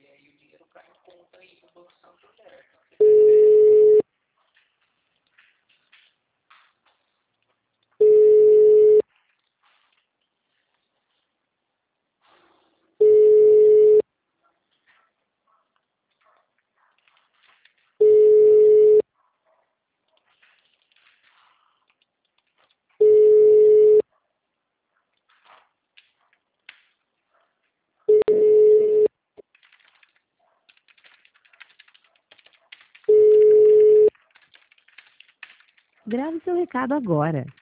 E aí o dinheiro cai em conta aí pro Banco Santander. Grave seu recado agora.